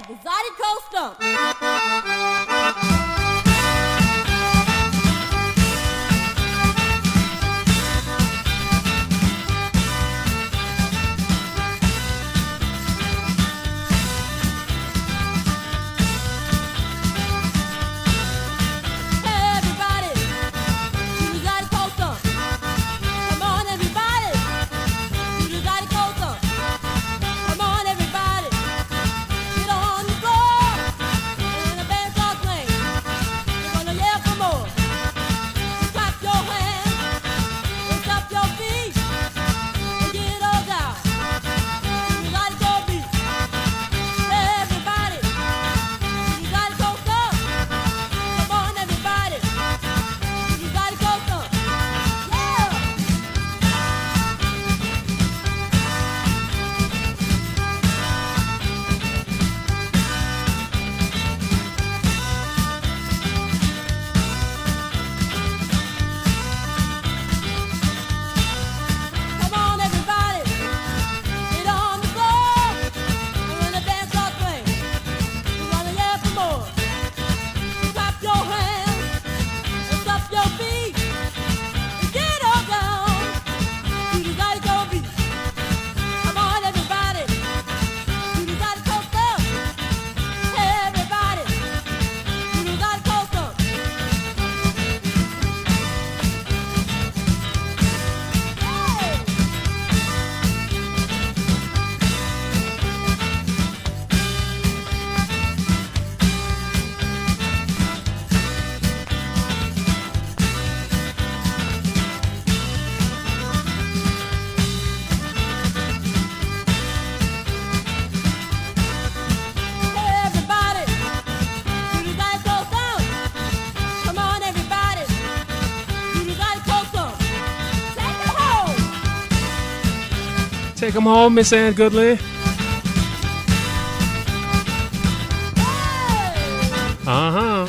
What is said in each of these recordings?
the Zydeco Stomp. Take them home, Miss Ann Goodley. Uh-huh.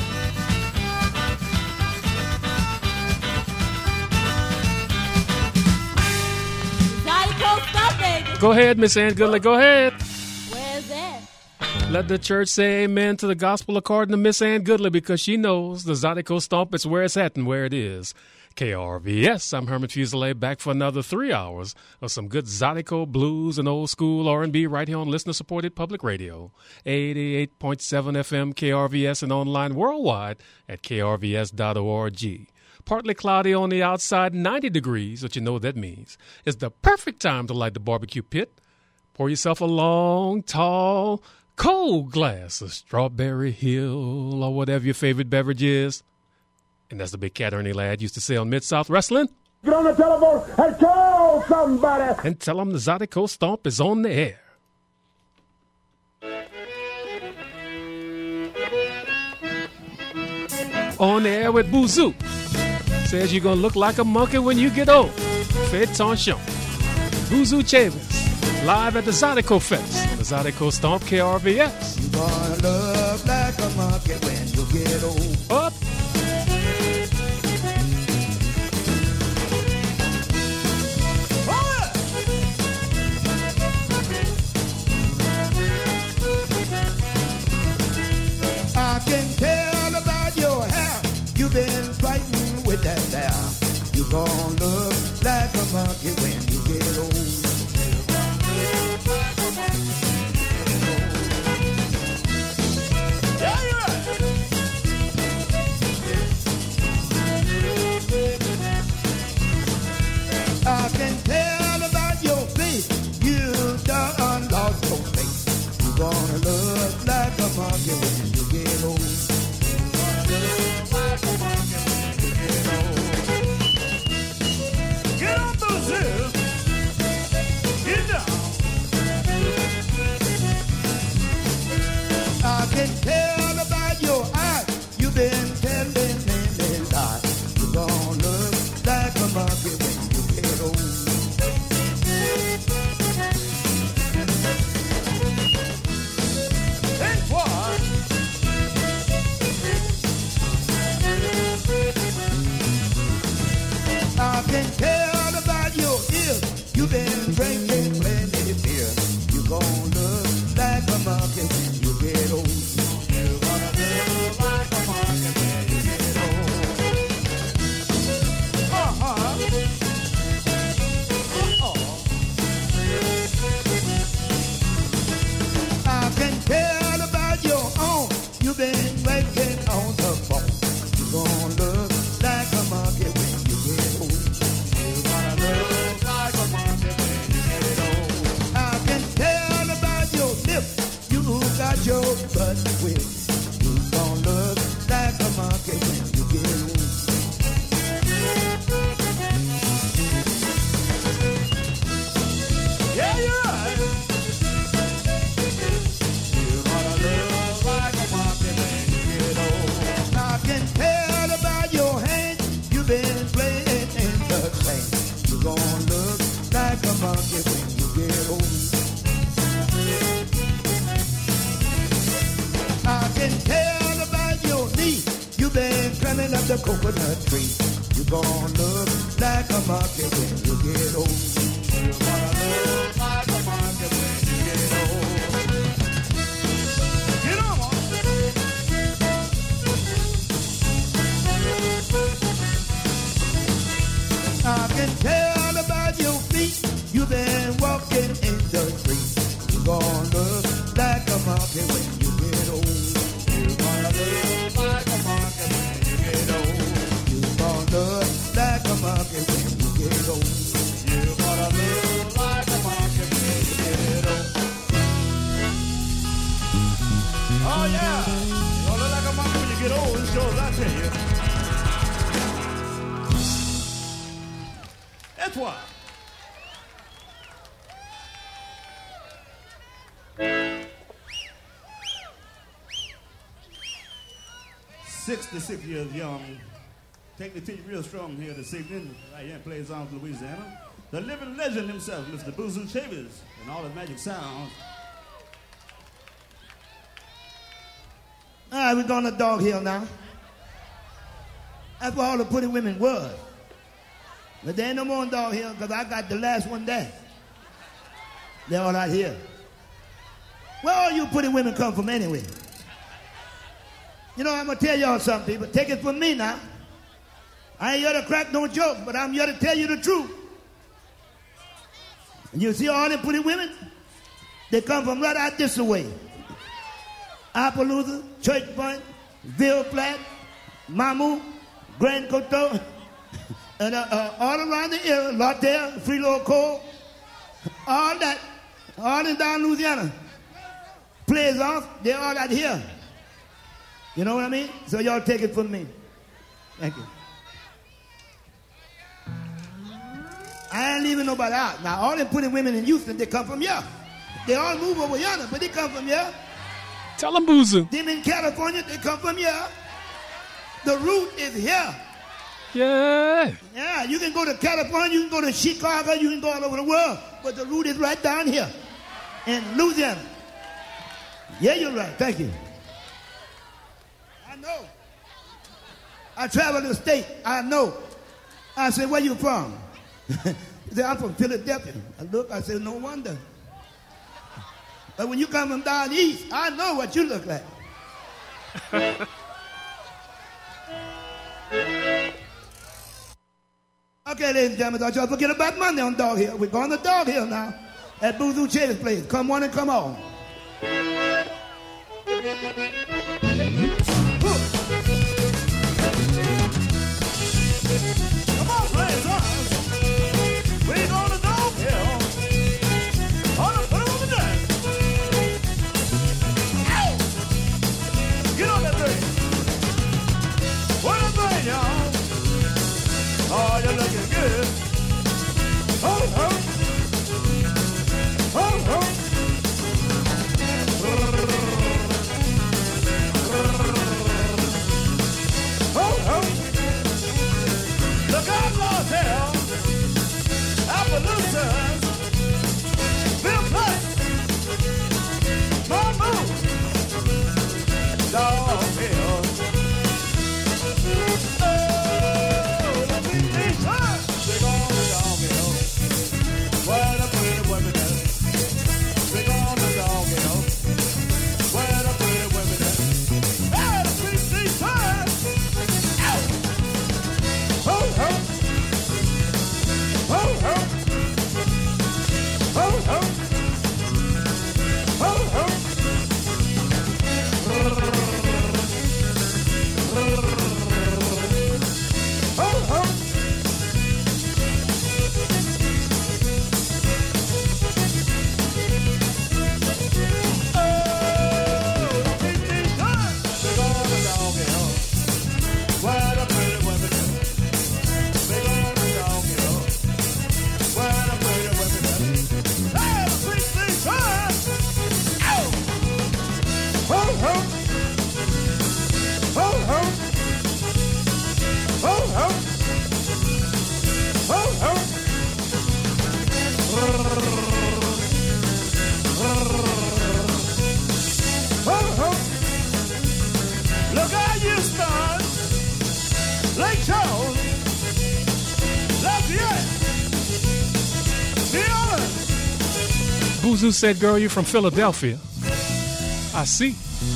Go ahead, Miss Ann Goodley. Go ahead. Where's that? Let the church say amen to the gospel according to Miss Ann Goodley, because she knows the Zydeco Stomp is where it's at and where it is. KRVS, I'm Herman Fuselier, back for another 3 hours of some good Zydeco blues and old school R&B right here on listener-supported public radio. 88.7 FM KRVS and online worldwide at krvs.org. Partly cloudy on the outside, 90 degrees, what you know what that means. It's the perfect time to light the barbecue pit. Pour yourself a long, tall, cold glass of Strawberry Hill or whatever your favorite beverage is. And that's the big cat Ernie Ladd used to say on Mid-South Wrestling. Get on the telephone and call somebody. And tell them the Zydeco Stomp is on the air. On the air with Boozoo. Says you're going to look like a monkey when you get old. Fait attention. Boozoo Chavez, live at the Zydeco Fest. The Zydeco Stomp, KRVS. You're going to look like a monkey when you get old. Up. I can tell about your hair. You've been fighting with that there. You're gonna look like a monkey when you get old. Yeah, you're right. I can tell about your face. You done lost your face. You're gonna look like a monkey when you get old. Get on those hills. Get down. I can tell about your eyes. You've been telling me lies. You're gonna look like a monkey when you get old. Think what? I can tell about your ears. You've been drinking plenty of beer. You're gonna look like a monkey when you get old. your butt quick. You gon' look like a monkey when you get home. Yeah, you're right. You're gonna look like a monkey when you get old. I can tell about your hand. You've been playing in the sand. You're gonna look like a monkey when you get old. I can tell about your knee. You've been climbing up the coconut tree. You're gonna look like a monkey when you get old. You're gonna look like a monkey when you get old. Get on! I can tell about your feet. You've been walking in the street. You're gonna look like a monkey when you get old. You're gonna look like a monkey when you get old. You're gonna look like a monkey when you get old. You're gonna look like a monkey when you get old. Oh yeah, you're gonna look like a monkey when you get old. It shows, I tell you. That's why. 66 years young. Take the teach real strong here this evening. Right here in Plaisance, Louisiana. The living legend himself, Mr. Boozoo Chavis, and all his magic sounds. All right, we're going to Dog Hill now. That's where all the pretty women was. But there ain't no more in Dog Hill because I got the last one there. They're all out here. Where all you pretty women come from anyway? You know, I'm going to tell y'all something, people. Take it from me now. I ain't here to crack no jokes, but I'm here to tell you the truth. And you see all them pretty women? They come from right out this way. Appaloosa, Church Point, Ville Platte, Mamou, Grand Coteau, and all around the area, Lauderdale, Free-Low Cole, all that, all in down Louisiana. Plaisance, they're all out here. You know what I mean? So y'all take it from me. Thank you. I ain't leaving nobody out. Now, all them pretty women in Houston, they come from here. They all move over yonder, but they come from here. Tell them, Boozoo. Them in California, they come from here. The root is here. Yeah. Yeah, you can go to California, you can go to Chicago, you can go all over the world, but the root is right down here in Louisiana. Yeah, you're right. Thank you. I know. I travel the state. I know. I said, where you from? He said, I'm from Philadelphia. I look, I said, no wonder. But when you come from down east, I know what you look like. Okay, ladies and gentlemen, don't y'all forget about Monday on Dog Hill. We're going to Dog Hill now at Boozoo Chavis place. Come on and come on. Come on, Plaisance. We're going to Dog Hill. On the put on the dance. Get on that thing. What a thing, y'all. Oh, you're looking good. Ho, ho. Ho, ho. Ho, ho. Look out, Lauderdale. Appaloosa. Ville Platte. Mamou. Dog Hill. Buzu said, girl, you're from Philadelphia. I see.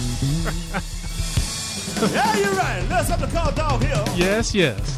Yeah, you're right. There's something called Dog Hill. Yes, yes.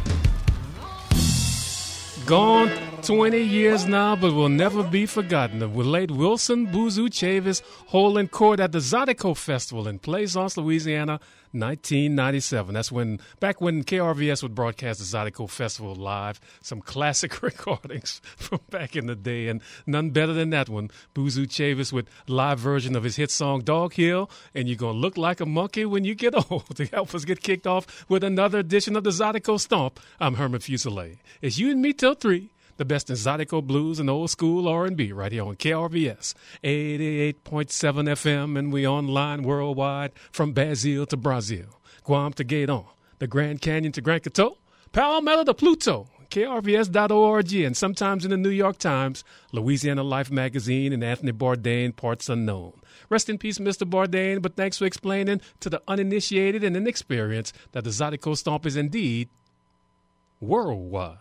Gone 20 years now, but will never be forgotten. The late Wilson Buzu Chavis holding court at the Zydeco Festival in Plaisance, Louisiana, 1997. That's back when KRVS would broadcast the Zydeco Festival live. Some classic recordings from back in the day, and none better than that one. Buzu Chavis with live version of his hit song Dog Hill, and You're Gonna Look Like a Monkey When You Get Old. To help us get kicked off with another edition of the Zydeco Stomp, I'm Herman Fuselier. It's you and me till 3. The best in Zydeco blues and old school R&B right here on KRVS 88.7 FM, and we online worldwide from Brazil to Brazil, Guam to Gaydon, the Grand Canyon to Grand Coteau, Palmetto to Pluto, KRVS.org, and sometimes in the New York Times, Louisiana Life Magazine, and Anthony Bourdain, Parts Unknown. Rest in peace, Mr. Bourdain, but thanks for explaining to the uninitiated and inexperienced that the Zydeco Stomp is indeed worldwide.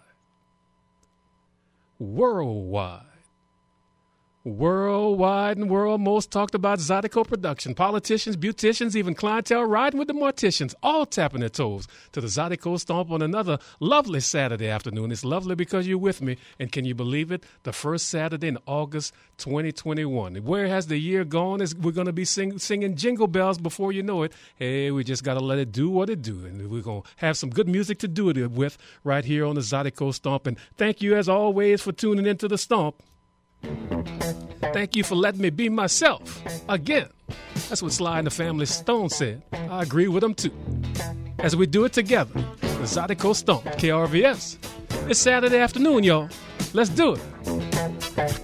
Worldwide and world most talked about Zydeco production. Politicians, beauticians, even clientele riding with the morticians, all tapping their toes to the Zydeco Stomp on another lovely Saturday afternoon. It's lovely because you're with me, and can you believe it? The first Saturday in August 2021. Where has the year gone? We're going to be singing Jingle Bells before you know it. Hey, we just got to let it do what it do, and we're going to have some good music to do it with right here on the Zydeco Stomp. And thank you, as always, for tuning into the Stomp. Thank you for letting me be myself again. That's what Sly and the Family Stone said. I agree with them too. As we do it together, the Zydeco Stomp, KRVS. It's Saturday afternoon, y'all. Let's do it.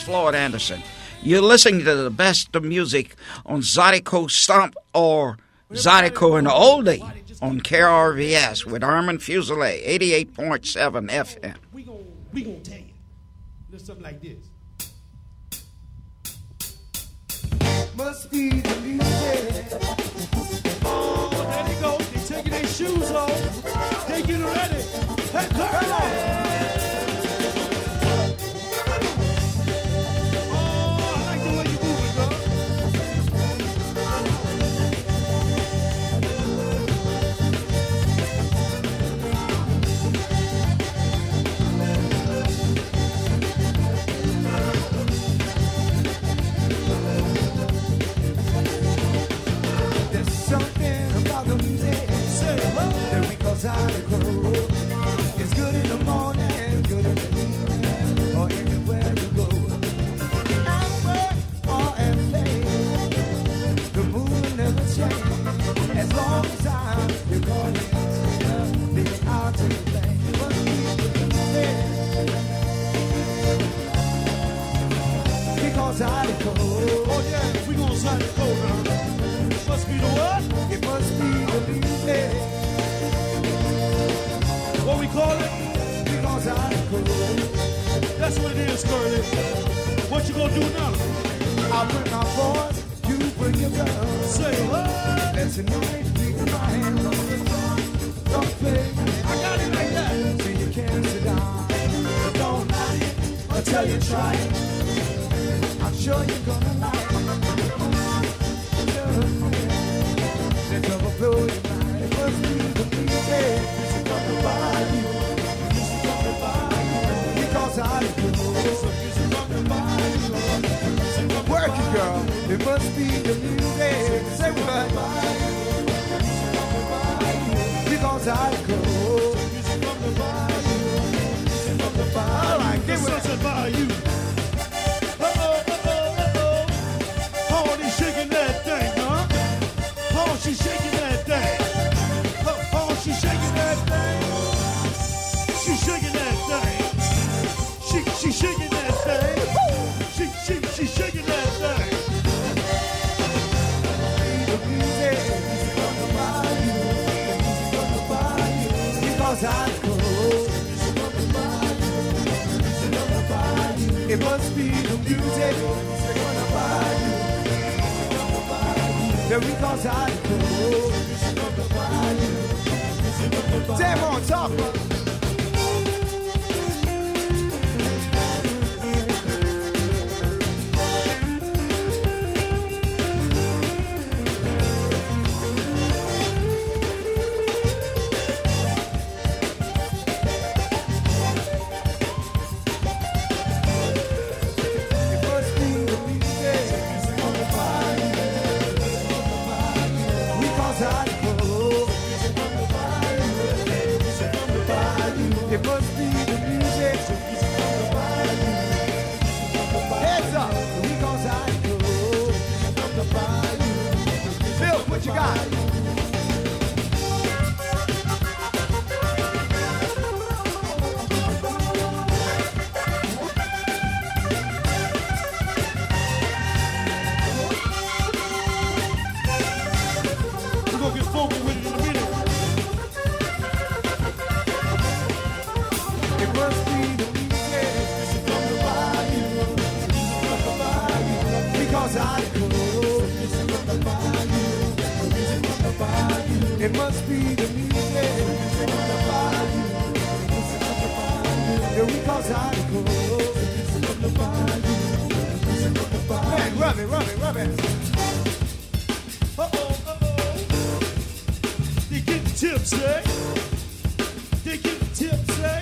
Floyd Anderson. You're listening to the best of music on Zydeco Stomp or Zydeco and Oldie on KRVS with Herman Fuselier, 88.7 FM. We gonna tell you. There's something like this. Must be the music. Oh, there they go. They taking their shoes off. They getting ready. Hey, turn on. It's good in the morning, good in the evening, or anywhere you go. At work or at play, the mood will never change. As long as you're calling, be out to play. Because I go. Oh yeah, we gonna sign the code now. It must be the what? It must be the music. What we call it? Because I go. That's what it is, Curly. What you gonna do now? I'll bring my boys, you bring your girls. Say what? Let's tonight be mine. Don't play. I got it like that. So you can't sit down. Don't lie until you try it. I'm sure you're gonna like it. Let trouble blow your mind. It must be the music. Because I do. Work it, girl. It must be the music. Say what? Because I go. All right, get with it. Oh, they shaking that thing, huh? Oh, she's shaking that thing. Oh, she's shaking that thing. She's shaking that thing. She's shaking that thing. She's shaking that thing. The music is gonna buy you. Because I go. It must be the music that's gonna buy you. Yeah, because I go. Damn on top. It must be the music. Heads up, because I go. Phil, what you got? We're gonna get funky with it in a minute. It must be the music from the bayou. Because I go. It must be the music from the bayou. Yeah, because I go. Man, rub it. They get tips, eh? They get tips, eh?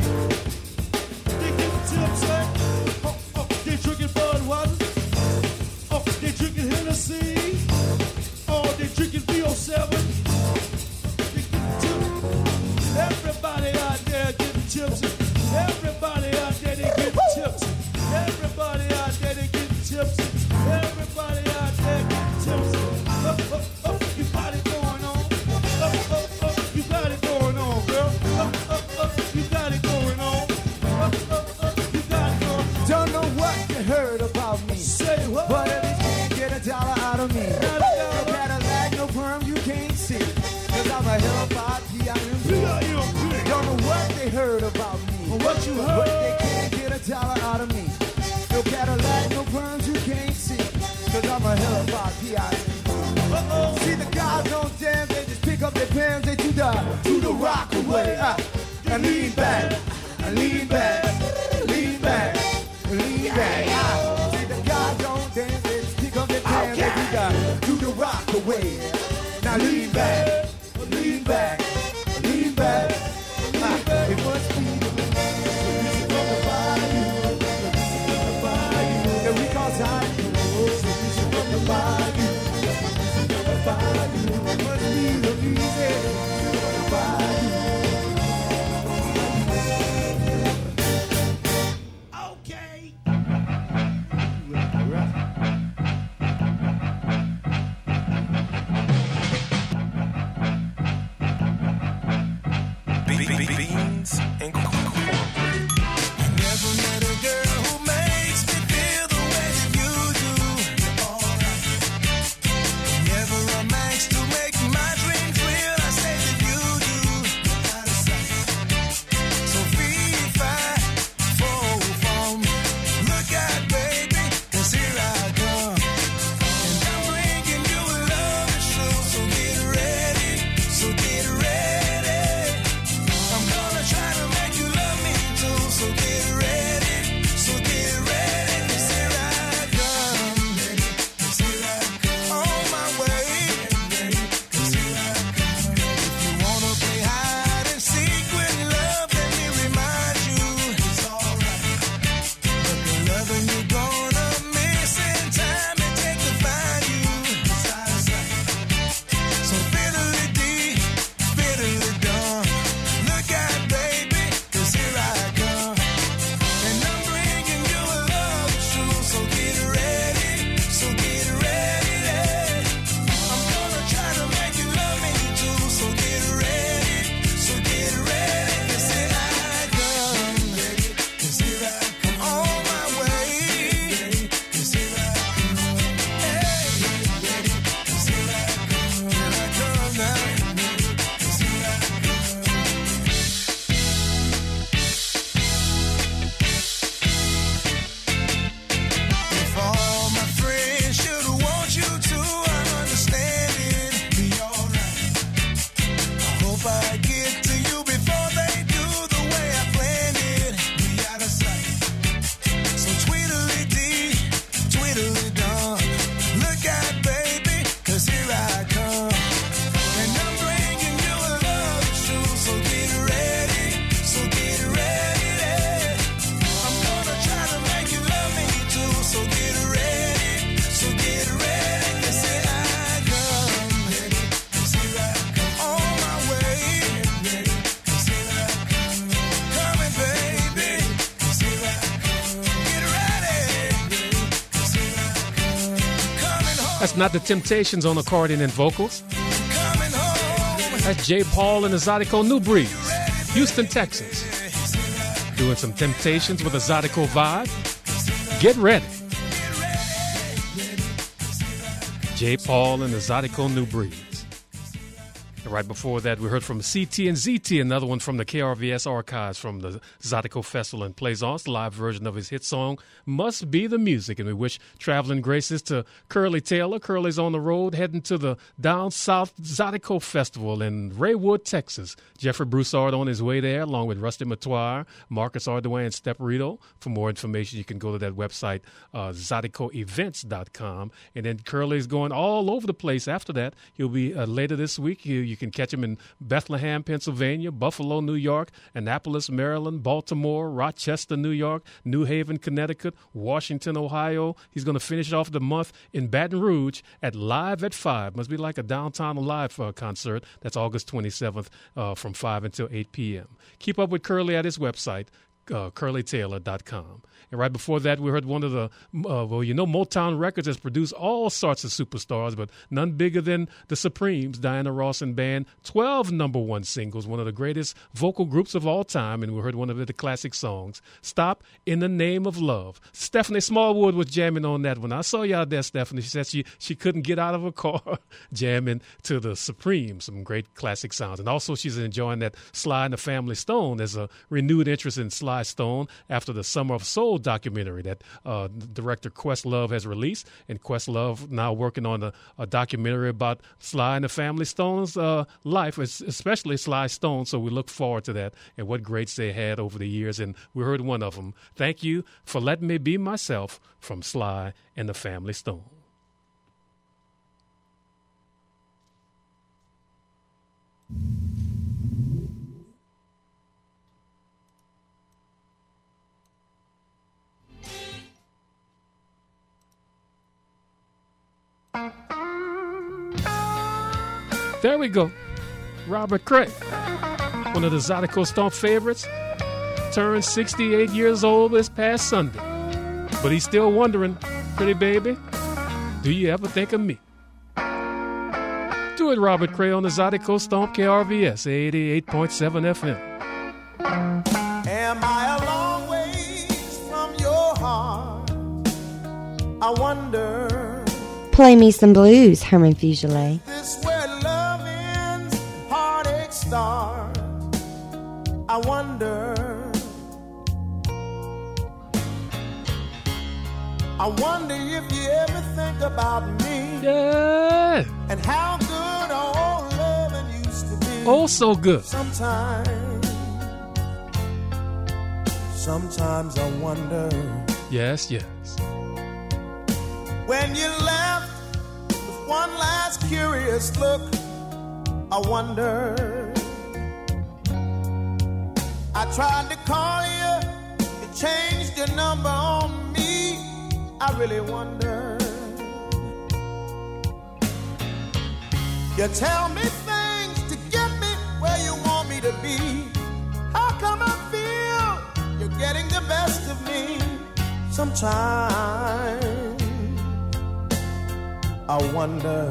They drinking Budweiser. Oh, they drinking Hennessy. Oh, they drinking VO7. They getting tips. Everybody out there getting tips. Everybody out there they getting tips. Everybody out there they getting tips. Everybody out there getting tips. You got it going on. You got it going on. way. Now lean back, lean back, lean back. It must be the music from the bayou, that we call Zion. The music from the bayou, it must be the music from the bayou. Okay. Beans and cornbread. Never met a girl who makes me feel the way that you do. Alright. Never a max to make my dreams real. I say that you do. Out of sight. So 3, 5, 4 for me. Look out, baby, 'cause here I come. And I'm bringing you a love that's true. So get ready, so get ready. I'm gonna try to make you love me too. So get ready, so get ready. 'Cause here I come, 'cause here I come. On my way, 'cause here I come. If you wanna play hide and seek with love, let me remind you, it's alright. But the loving you're gonna miss in time and take to find you, it's out of sight. So fiddly dee, fiddly dum. Look out, baby, 'cause here I come. And I'm bringing you a love that's true. So get ready, so get ready. I'm gonna try to make you love me too. So get ready, so get ready. 'Cause here I come, 'cause here I come. On my way, 'cause here I come. Hey, 'cause here I come. Here I come now, 'cause here I come. If all my friends should want you to, I understand it, be alright. I hope I get to you before they do the way I planned it, be out of sight. So tweedledee, tweedledum. Look out, baby, 'cause here I come. And I'm bringing you a love that's true. So get ready, so get ready. I'm gonna try to make you love me too. So get ready, so get ready. 'Cause here I come, 'cause here I come. On my way, 'cause here I come. Coming, baby, 'cause here I come. Get ready, 'cause here I come. Coming home, That's not the Temptations on accordion and vocals. coming home. That's J. Paul and the Zydeco New Breeze, Houston, Texas. Doing some Temptations with a Zydeco vibe. Get ready. J. Paul and the Zydeco New Breeze. And right before that, we heard from CT and ZT, another one from the KRVS archives from the Zydeco Festival in Plaisance, live version of his hit song, Must Be the Music. And we wish traveling graces to Curly Taylor. Curly's on the road heading to the Down South Zydeco Festival in Raywood, Texas. Jeffrey Broussard on his way there, along with Rusty Matoir, Marcus Ardoin, and Step Rito. For more information, you can go to that website, ZydecoEvents.com. And then Curly's going all over the place after that. He'll be later this week. You can catch him in Bethlehem, Pennsylvania, Buffalo, New York, Annapolis, Maryland, Baltimore, Rochester, New York, New Haven, Connecticut, Washington, Ohio. He's going to finish off the month in Baton Rouge at Live at 5. Must be like a downtown live concert. That's August 27th from 5 until 8 p.m. Keep up with Curly at his website, curlytaylor.com. And right before that, we heard one of the, Motown Records has produced all sorts of superstars, but none bigger than the Supremes, Diana Ross and Band, 12 #1 singles, one of the greatest vocal groups of all time, and we heard one of the classic songs, Stop in the Name of Love. Stephanie Smallwood was jamming on that one. I saw you out there, Stephanie. She said she couldn't get out of her car jamming to the Supremes, some great classic sounds. And also she's enjoying that Sly and the Family Stone. There's a renewed interest in Sly Stone after the Summer of Soul documentary that director Questlove has released, and Questlove now working on a documentary about Sly and the Family Stone's life, especially Sly Stone. So we look forward to that and what greats they had over the years, and we heard one of them. Thank you for letting me be myself from Sly and the Family Stone. There we go. Robert Cray, one of the Zydeco Stomp favorites, turned 68 years old this past Sunday. But he's still wondering, pretty baby, do you ever think of me? Do it, Robert Cray, on the Zydeco Stomp KRVS 88.7 FM. Am I a long ways from your heart? I wonder. Play me some blues, Herman Fugele. This where love ends, heartache start. I wonder. I wonder if you ever think about me. Yeah. And how good old loving used to be. Oh, so good. Sometimes I wonder. Yes, yes. When you left with one last curious look, I wonder. I tried to call you, you changed your number on me. I really wonder. You tell me things to get me where you want me to be. How come I feel you're getting the best of me? Sometimes I wonder.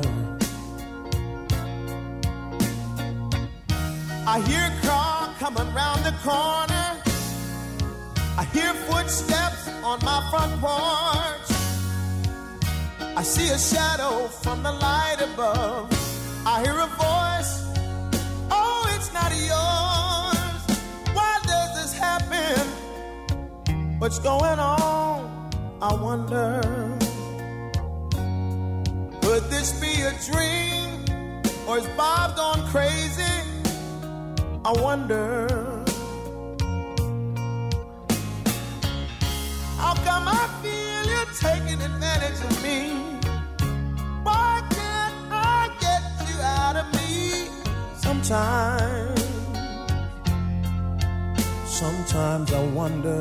I hear a car coming round the corner. I hear footsteps on my front porch. I see a shadow from the light above. I hear a voice. Oh, it's not yours. Why does this happen? What's going on? I wonder. Could this be a dream? Or is Bob gone crazy? I wonder. How come I feel you're taking advantage of me? Why can't I get you out of me? Sometimes I wonder.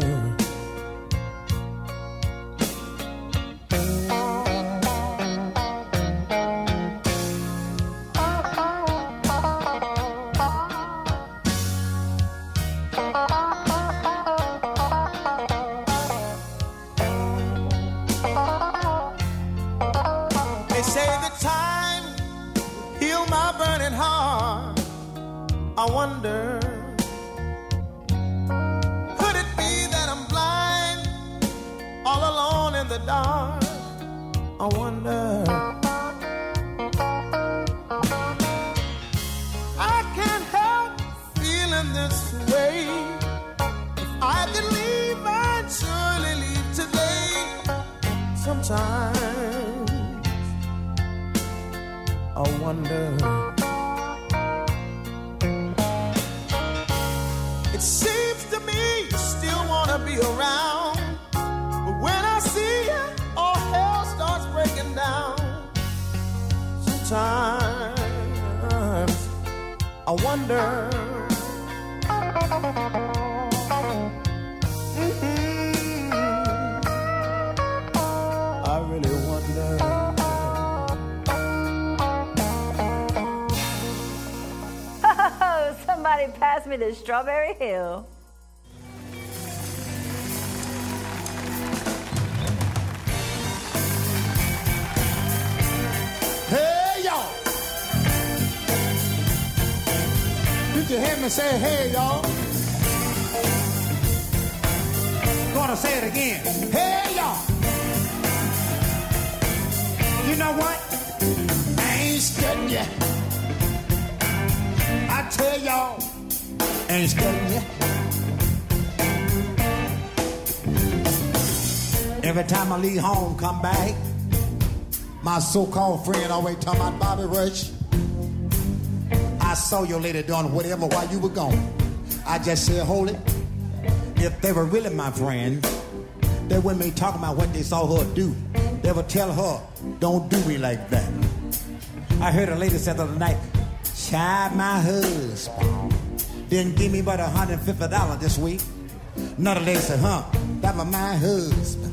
I wonder, could it be that I'm blind, all alone in the dark? I wonder. I can't help feeling this way. If I could leave, I'd surely leave today. Sometimes I wonder. Seems to me you still wanna be around, but when I see you, all hell starts breaking down. Sometimes I wonder. I really wonder. Somebody pass me the Strawberry Hill. Hey, y'all. Did you hear me say, hey, y'all? Gonna say it again. Hey, y'all. You know what? I ain't studying you. I tell y'all, I ain't studying you. Every time I leave home, come back, my so-called friend always talking about Bobby Rush. I saw your lady doing whatever while you were gone. I just said, hold it. If they were really my friends, they wouldn't be talking about what they saw her do. They would tell her, don't do me like that. I heard a lady say the other night, child, my husband didn't give me but $150 this week. Another lady said, that was my husband.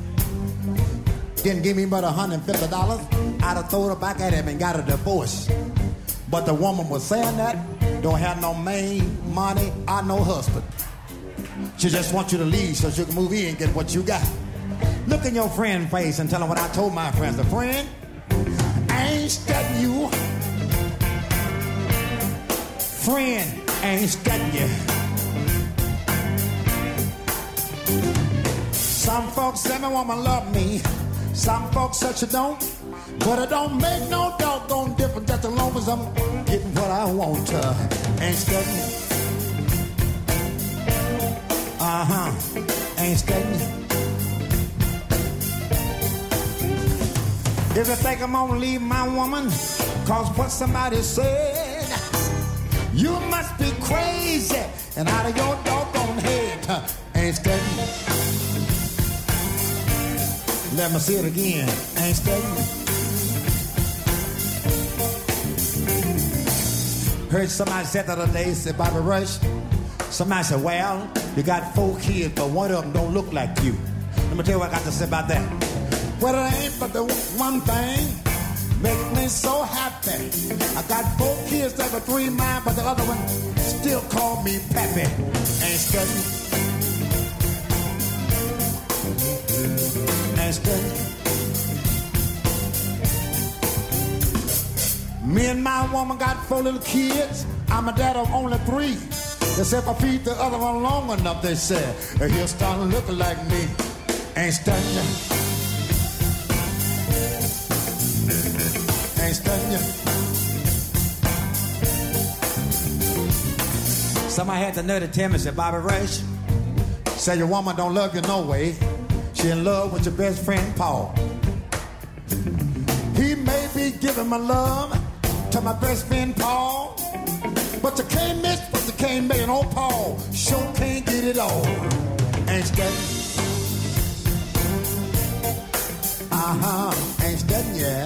Didn't give me but $150. I'd have thrown her back at him and got a divorce. But the woman was saying that, don't have no maid, money, or no husband. She just wants you to leave so she can move in and get what you got. Look in your friend's face and tell him what I told my friends. The friend, I ain't studying you. Friend, I ain't studying you. Some folks say my woman love me. Some folks say she don't. But it don't make no doggone difference just as long as I'm getting what I want. Ain't studying. Ain't studying. If you think I'm gonna leave my woman cause what somebody said, you must be crazy and out of your doggone head. Ain't studying. Let me see it again. Ain't studying. Heard somebody said the other day, said Bobby Rush, somebody said, well, you got 4 kids, but one of them don't look like you. Let me tell you what I got to say about that. Well, it ain't but the one thing makes me so happy. I got 4 kids that were 3 mine, but the other one still call me Pappy. Ain't studying. Ain't studying. Me and my woman got 4 little kids. I'm a dad of only 3. They said if I feed the other one long enough, they said, he'll start looking like me. Ain't studying. Ain't studying. Somebody had the nerve to tell me, said, Bobby Rush, say your woman don't love you no way. She in love with your best friend, Paul. He may be giving my love to my best friend, Paul, but you can't miss what you can't make. And old Paul sure can't get it all. Ain't studying. Ain't studying, yeah.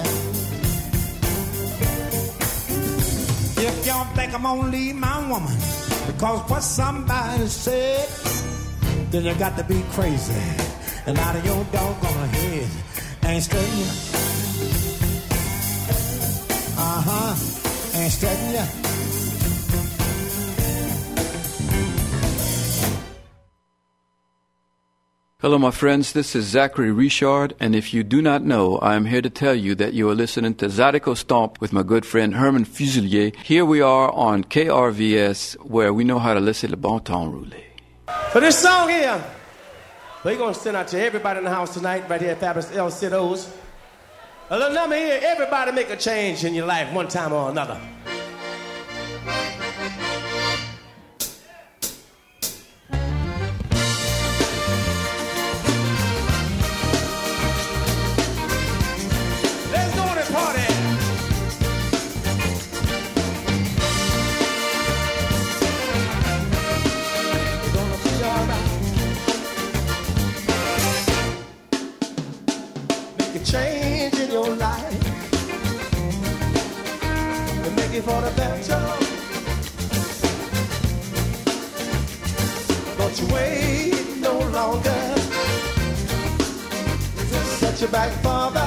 If y'all think I'm gonna leave my woman because what somebody said, then you got to be crazy and out of your doggone head. Ain't studying. Ain't studying, yeah. Hello, my friends. This is Zachary Richard, and if you do not know, I am here to tell you that you are listening to Zydeco Stomp with my good friend Herman Fuselier. Here we are on KRVS, where we know how to listen to Bon Temps Roulé. For this song here, we're going to send out to everybody in the house tonight, right here at Fabulous El Cidos. A little number here, everybody make a change in your life one time or another. Let's go on and party. It's gonna be all right. Make a change in your life and make it for the better. Don't you wait no longer. Set your back further.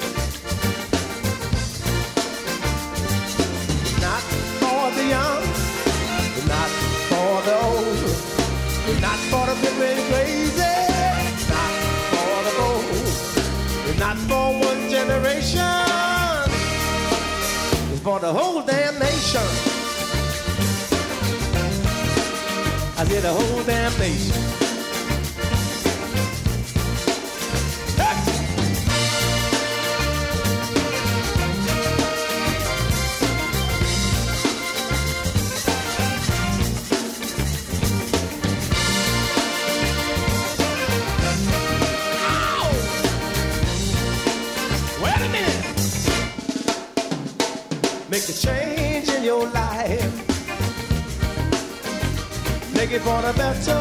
Not for the young, not for the old, not for the people crazy, not for the bold, not for one generation. It's for the whole damn nation. I said the whole damn nation. Make a change in your life. Make it for the better.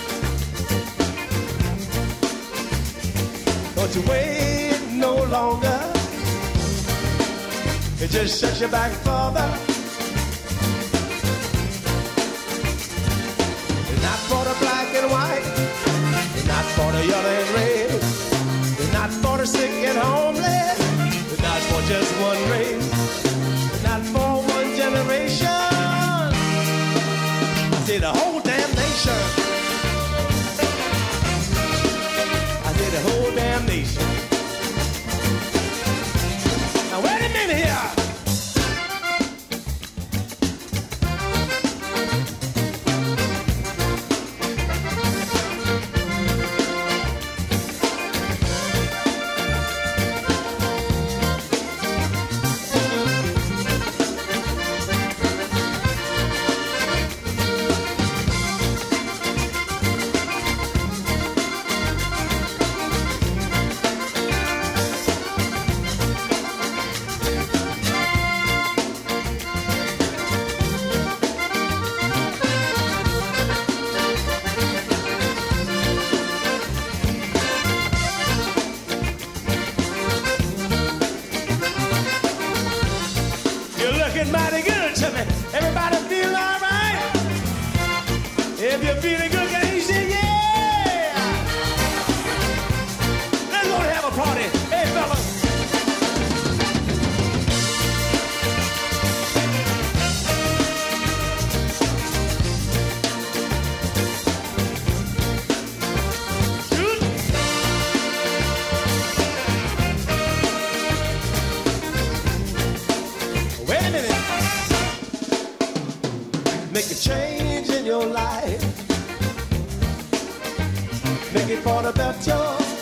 Don't you wait no longer. It just sets you back further. It's not for the black and white. It's not for the yellow and red. It's not for the sick and homeless. It's not for just one race. Not for one said the whole damn nation. I said the whole damn nation. Now wait a minute here. Mighty good to me. Everybody feel all right? If you're feeling good, can you say yeah? Let's go and have a party. Hey, fellas. Wait a minute. Make a change in your life. Make it for the better.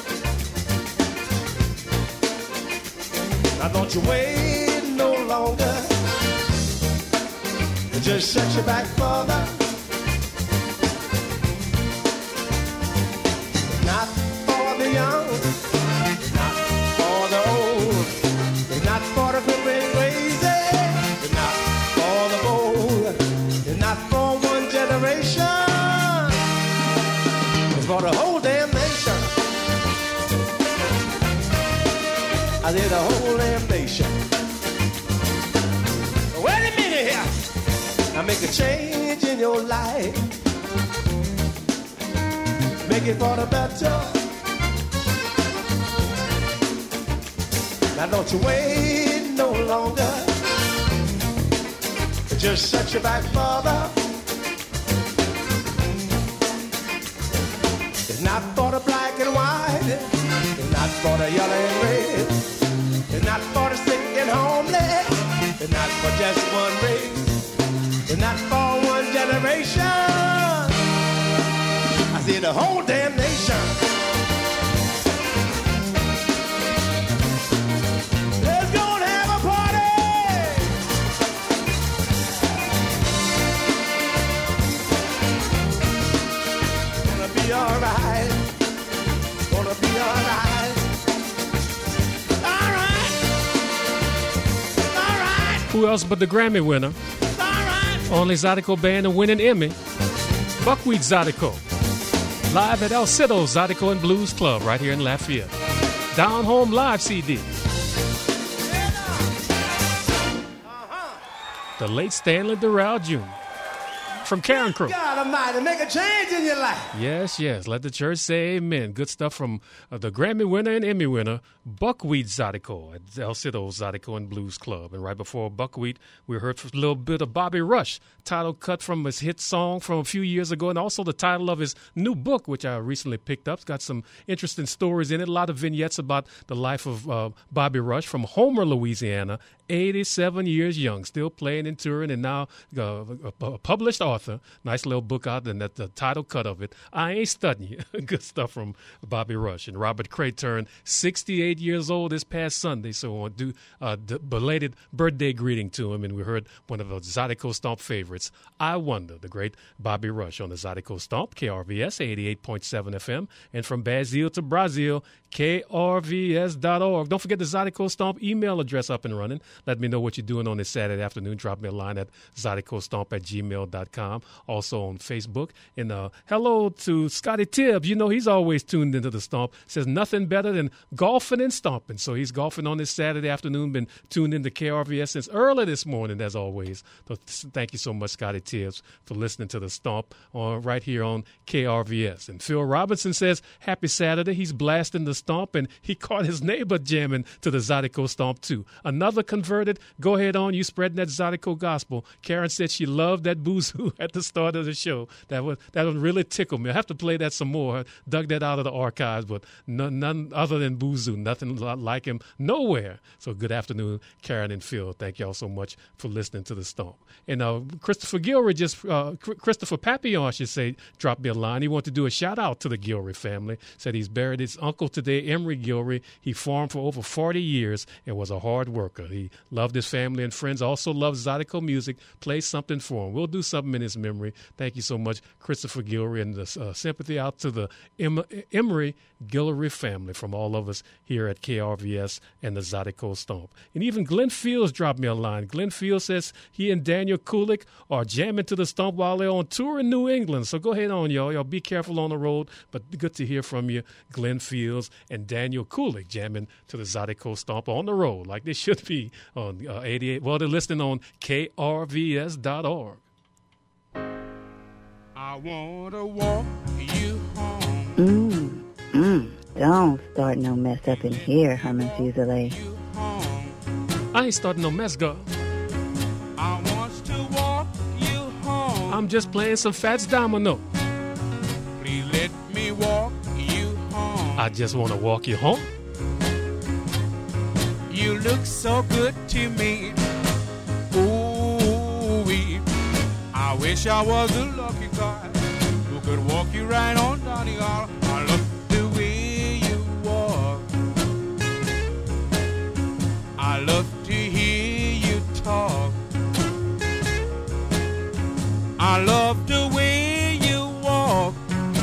Now don't you wait no longer. Just set your back further. Not for the young, not for the old, not for the good and crazy, not for the bold, not for one generation. It's for the whole damn nation. I did the whole damn nation. Wait a minute here. Now make a change in your life. Make it for the better. Now don't you wait no longer. Just set your back further. It's not for the black and white. It's not for the yellow and red. It's not for the sick and homeless. It's not for just one race. It's not for one generation. I see the whole damn nation. Let's go and have a party. Gonna be alright. Gonna be alright. Alright. Alright. Who else but the Grammy winner? Only Zydeco band to win an Emmy. Buckwheat Zydeco. Live at El Cito Zydeco and Blues Club right here in Lafayette. Down Home Live CD. The late Stanley Durrell Jr. from Karen Crow. God Almighty, make a change in your life. Yes, yes. Let the church say amen. Good stuff from the Grammy winner and Emmy winner, Buckwheat Zydeco at El Cito Zydeco and Blues Club. And right before Buckwheat, we heard a little bit of Bobby Rush, title cut from his hit song from a few years ago, and also the title of his new book, which I recently picked up. It's got some interesting stories in it, a lot of vignettes about the life of Bobby Rush from Homer, Louisiana, 87 years young, still playing and touring, and now a published author. Nice little book out, and that's the title cut of it. I Ain't Studying You. Good stuff from Bobby Rush. And Robert Cray turned 68 years old this past Sunday, so I want to do a belated birthday greeting to him. And we heard one of the Zydeco Stomp favorites, I Wonder, the great Bobby Rush on the Zydeco Stomp, KRVS 88.7 FM. And from Brazil to Brazil, KRVS.org. Don't forget the Zydeco Stomp email address up and running. Let me know what you're doing on this Saturday afternoon. Drop me a line at ZydecoStomp@gmail.com. Also on Facebook. And hello to Scotty Tibbs. You know he's always tuned into the Stomp. Says nothing better than golfing and stomping. So he's golfing on this Saturday afternoon. Been tuned into KRVS since early this morning, as always. So thank you so much, Scotty Tibbs, for listening to the Stomp right here on KRVS. And Phil Robinson says, happy Saturday. He's blasting the Stomp, and he caught his neighbor jamming to the Zydeco Stomp, too. Another converted, go ahead on. You spreading that Zydeco gospel. Karen said she loved that boozoo at the start of the show. That would really tickle me. I have to play that some more. I dug that out of the archives, but none other than boozoo. Nothing like him nowhere. So good afternoon, Karen and Phil. Thank y'all so much for listening to the Stomp. And Christopher Gilry Christopher Papillon, I should say, dropped me a line. He wanted to do a shout out to the Gilry family. Said he's buried his uncle today, Emery Gilry. He farmed for over 40 years and was a hard worker. He loved his family and friends, also loved Zydeco music. Play something for him. We'll do something in his memory. Thank you so much, Christopher Gilry, and the sympathy out to the Emery Gilry family from all of us here at KRVS and the Zydeco Stomp. And even Glenn Fields dropped me a line. Glenn Fields says he and Daniel Kulik are jamming to the Stomp while they're on tour in New England. So go ahead on, y'all. Y'all be careful on the road, but good to hear from you, Glenn Fields and Daniel Kulik jamming to the Zydeco Stomp on the road like they should be on 88. Well, they're listening on krvs.org. I want to walk you home. Don't start no mess up in here, Herman Fuselier. I ain't starting no mess, girl. I want to walk you home. I'm just playing some Fats Domino. Please let me walk you home. I just want to walk you home. You look so good to me. Ooh-wee. I wish I was a lucky guy who could walk you right on down the aisle. I love the way you walk. I love to hear you talk. I love the way you walk.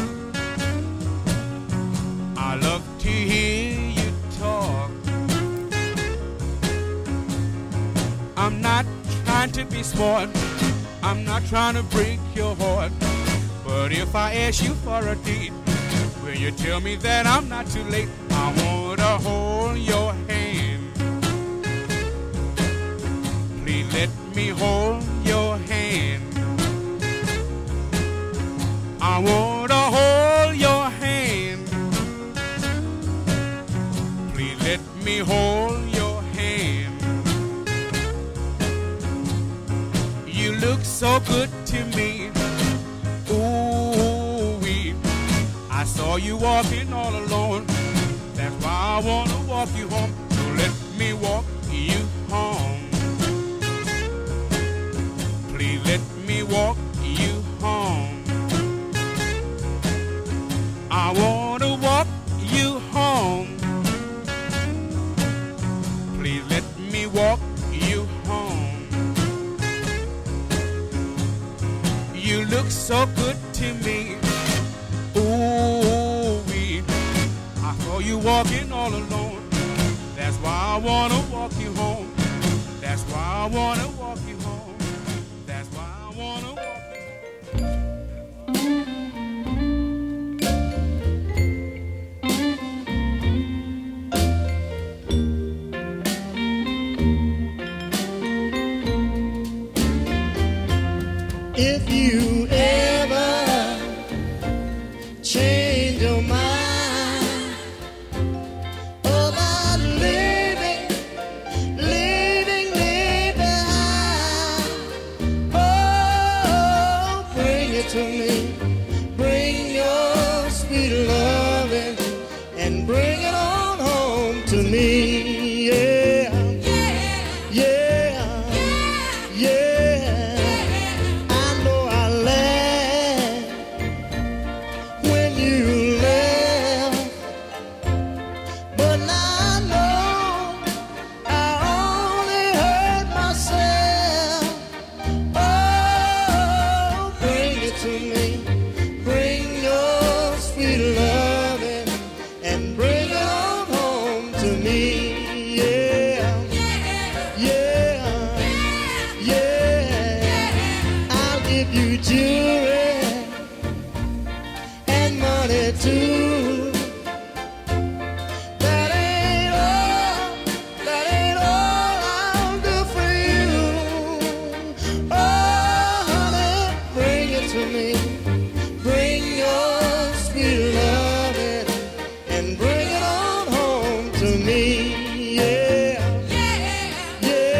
I love to hear you talk. I'm not trying to be smart. I'm not trying to break your heart. But if I ask you for a date, will you tell me that I'm not too late? I want to hold your hand. Please let me hold your hand. I want to hold your hand. Please let me hold your hand. You look so good to me. Ooh-wee. I saw you walking all alone. That's why I want to walk you home. So let me walk you home. Please let me walk you home. I want to walk you home. Please let me walk you home. You look so good to me. Ooh-wee. I saw you walking all alone. That's why I want to walk you home. That's why I want to walk you home. That's why I want to walk you home. If you ever change your mind about living behind, oh, bring it to me. Bring your sweet loving and bring it on home to me. Yeah, yeah, yeah. I know I laughed when you left, but now I know I only hurt myself. Oh, bring it to me. Bring your sweet loving and bring it on home to me. Yeah, yeah, yeah. I'll give you jewelry and money too, but I ain't all that pretty. That ain't all I'll do for you. Oh, honey, bring it to me. Bring your sweet loving and bring it on home to me. Yeah, yeah, yeah.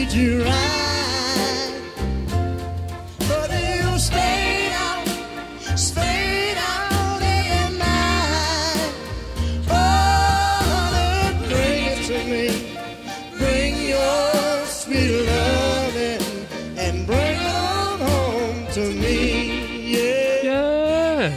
treat you right. But you stayed out every night. Oh, bring it to me. Bring your sweet loving and bring it home to me. Yeah.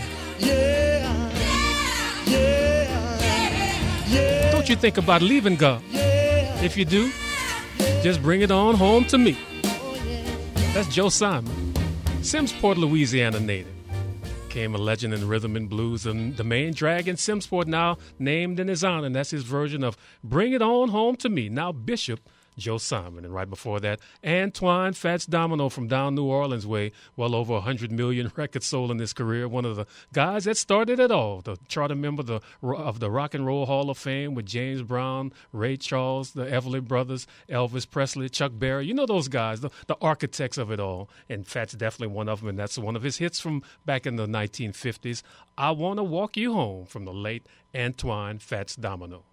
Don't you think about leaving God? If you do, just bring it on home to me. That's Joe Simon, Simmsport, Louisiana native. Became a legend in rhythm and blues, and the main drag in Simmsport now named in his honor, and that's his version of Bring It On Home to Me. Now Bishop Joe Simon. And right before that, Antoine Fats Domino from down New Orleans way, well over 100 million records sold in his career. One of the guys that started it all, the charter member of the Rock and Roll Hall of Fame with James Brown, Ray Charles, the Everly Brothers, Elvis Presley, Chuck Berry. You know those guys, the architects of it all. And Fats definitely one of them, and that's one of his hits from back in the 1950s. I Want to Walk You Home from the late Antoine Fats Domino.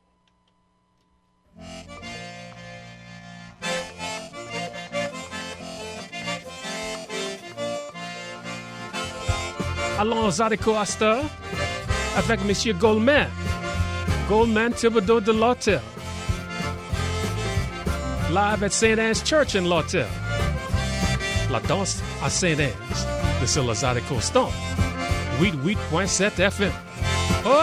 Allons Zydeco Astor avec Monsieur Goldman. Goldman Thibodeau de Lawtell. Live at St. Anne's Church in Lawtell. La danse à St. Anne's. De sur le Zydeco Stomp. 88.7 FM. Hop!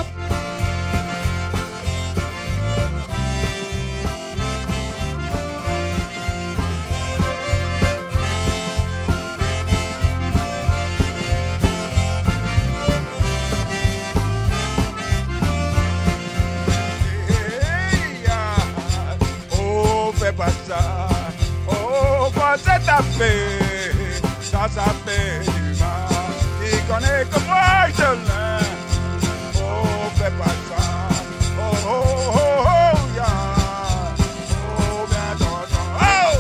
Ça fait du mal. Qui connaît que moi je l'aime. Oh, fais pas ça. Oh, oh, oh, oh, yeah. Oh, bien content. Oh!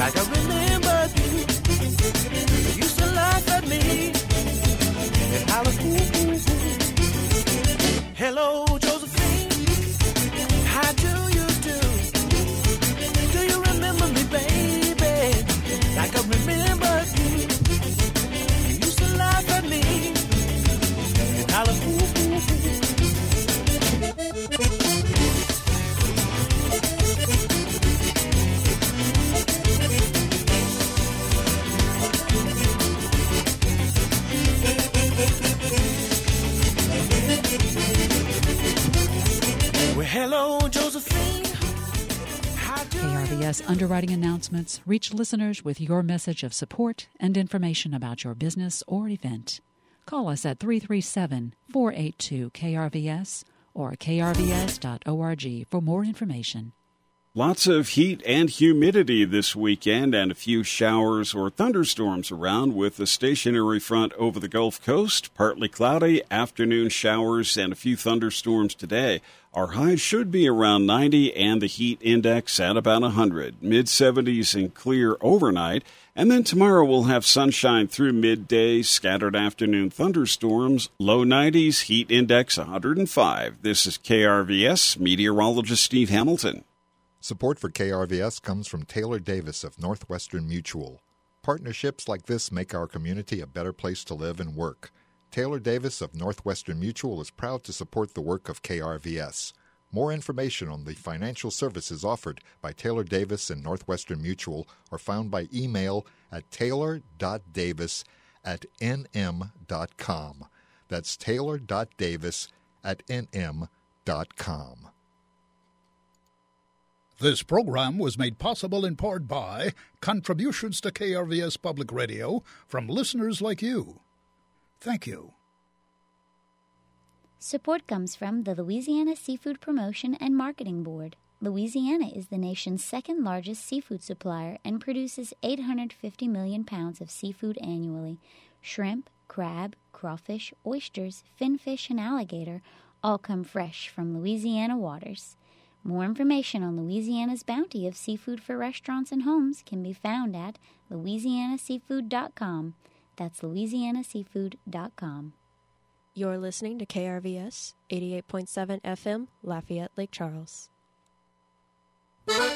like I remember you. You used to laugh at me and holler, ooh, ooh, ooh. Hello, Josephine, how do you do? Do you remember me, baby? Like I remember you. You used to laugh at me and holler, ooh, ooh, ooh. Well, hello, Josephine. KRVS Underwriting Announcements reach listeners with your message of support and information about your business or event. Call us at 337-482-KRVS or krvs.org for more information. Lots of heat and humidity this weekend and a few showers or thunderstorms around with a stationary front over the Gulf Coast. Partly cloudy, afternoon showers, and a few thunderstorms today. Our highs should be around 90 and the heat index at about 100. Mid-70s and clear overnight. And then tomorrow we'll have sunshine through midday, scattered afternoon thunderstorms, low 90s, heat index 105. This is KRVS meteorologist Steve Hamilton. Support for KRVS comes from Taylor Davis of Northwestern Mutual. Partnerships like this make our community a better place to live and work. Taylor Davis of Northwestern Mutual is proud to support the work of KRVS. More information on the financial services offered by Taylor Davis and Northwestern Mutual are found by email at taylor.davis@nm.com. That's taylor.davis@nm.com. This program was made possible in part by contributions to KRVS Public Radio from listeners like you. Thank you. Support comes from the Louisiana Seafood Promotion and Marketing Board. Louisiana is the nation's second largest seafood supplier and produces 850 million pounds of seafood annually. Shrimp, crab, crawfish, oysters, finfish, and alligator all come fresh from Louisiana waters. More information on Louisiana's bounty of seafood for restaurants and homes can be found at louisianaseafood.com. That's louisianaseafood.com. You're listening to KRVS 88.7 FM, Lafayette, Lake Charles.